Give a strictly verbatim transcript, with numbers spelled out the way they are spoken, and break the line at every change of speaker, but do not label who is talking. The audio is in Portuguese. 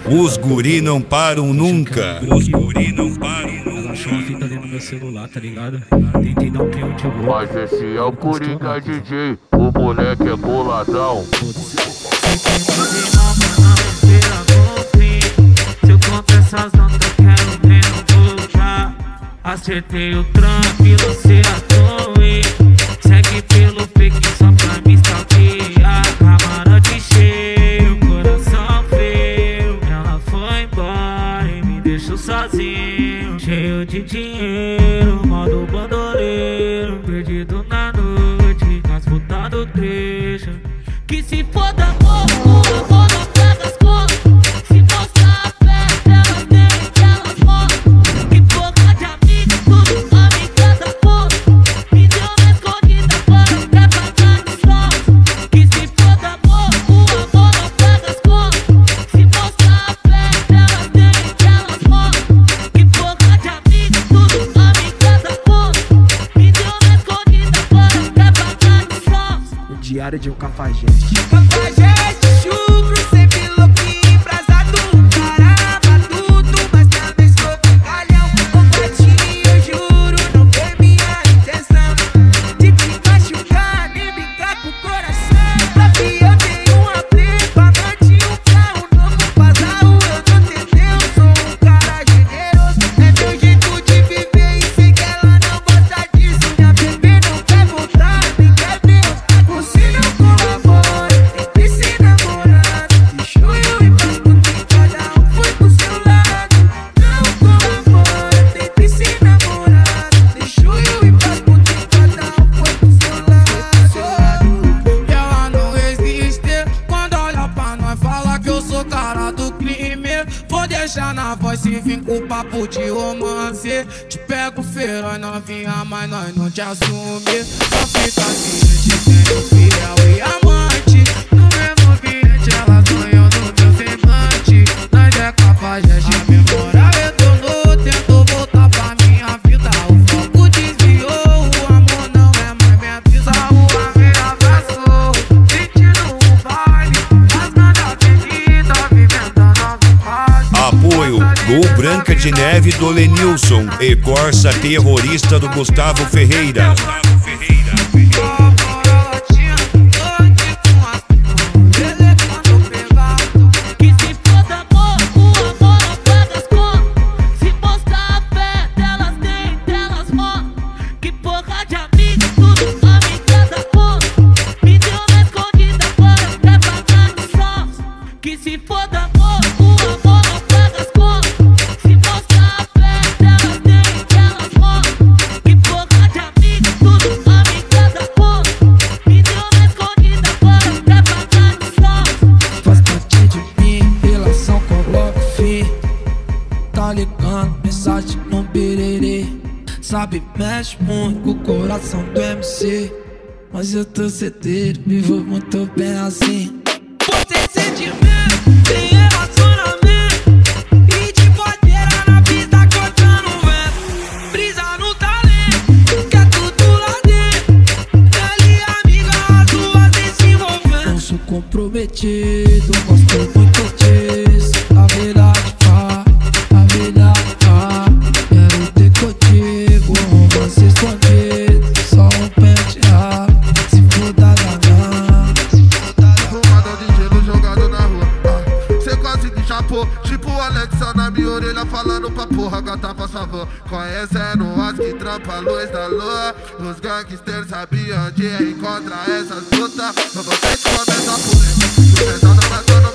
Os guri não param nunca. Os guri não param nunca.
Ela achou uma fita ali no meu celular, tá ligado? Tentei dar um pinhão de gol.
Mas esse é o Coringa D J, o moleque é boladão.
Se eu compro essas notas, quero ver, não vou já. Acertei o trampo e você atoe. Segue pelo fake só pra me stalkear. Camarote cheio, coração feio. Ela foi embora e me deixou sozinho. Cheio de dinheiro, modo bandoleiro. Perdido na noite, as putas do trecho. Que se foda amor, o amor não paga as contas. Se mostrar a fé, elas têm, elas mostram. Que porra de amiga, tudo amiga da porra. Me deu na escondida para pra pagar de sorte. Que se foda amor, o amor não paga as contas. Se mostrar a fé, elas têm, elas mostram. Que porra de amiga, tudo amiga da porra. Me deu na escondida para pra pagar de sorte.
O diário de um cafajeste.
Cafajeste, chucro, sempre louquinho, embrasado. Caramba, tudo, mas também sou calhão. Combatinho, eu juro, não foi minha intenção de te machucar, nem brincar com o coração. Sabe, eu tenho uma plepa, mande um carro novo, vazar o eu não entendeu. Sou um cara generoso, é meu jeito de viver e sei que ela não gosta disso. Minha bebê não quer voltar, nem quer ver. Você não colabora, tem que ser namorado. Deixou eu ir pras putas e cada um foi pro seu lado. Não colabora, tem que ser namorado. Deixou eu ir pras putas e cada um foi pro seu lado.
E ela não resiste quando olha pra nós, fala que eu sou cara do crime. Vou deixar na voz se vir com papo de romance. Te pego feroz novinha, mas nós não te assume. Só fica assim, te tenho fiel e amante. No mesmo ambiente ela sonhou no meu semblante. Nós é cafajeste, a memória retornou. Tentou voltar pra minha vida, o foco desviou. O amor não é mais minha brisa, o amor me abraçou. Sentindo o baile, rasgando a avenida, vivendo a nova fase.
Apoio Gol Branca de Neve do Lenilson e Corsa Terrorista do Gustavo Ferreira.
Que se foda amor, o amor não paga as contas. Se mostrar a fé, delas tem, delas mostram. Que porra de amiga, tudo amiga da porra. Me deu na escondida para pra pagar de sorte. Que se foda amor, o amor não paga as contas. Se mostrar a fé, delas tem, delas mostram. Que porra de amiga, tudo amiga da porra. Me deu na escondida para pra pagar de sorte.
Faz parte de mim, relação coloca fim. Tá ligando, mensagem no bererê. Sabe, mexe muito com o coração do M C. Mas eu tô certeiro, vivo muito bem assim. Você sentimento, tem relacionamento. E de bodeira na pista cortando vento. Brisa no talento, que é tudo lá dentro. Ele e amiga, as duas nem se envolvendo. Eu sou comprometido, gosto muito disso. A verdade fala, a verdade fala. Quero ter contigo, romance escondido. Só um penteado, se for da ganância.
Arrumada de gelo jogado na rua. Ah, cê quase me chapou, tipo o Alexa na minha orelha falando pra porra, gata faz favor. Conhecendo as que trampa a luz da lua. Os gangsters sabiam onde encontrar essas putas. Eu vou ter que começar por dentro. Pesada, mas eu não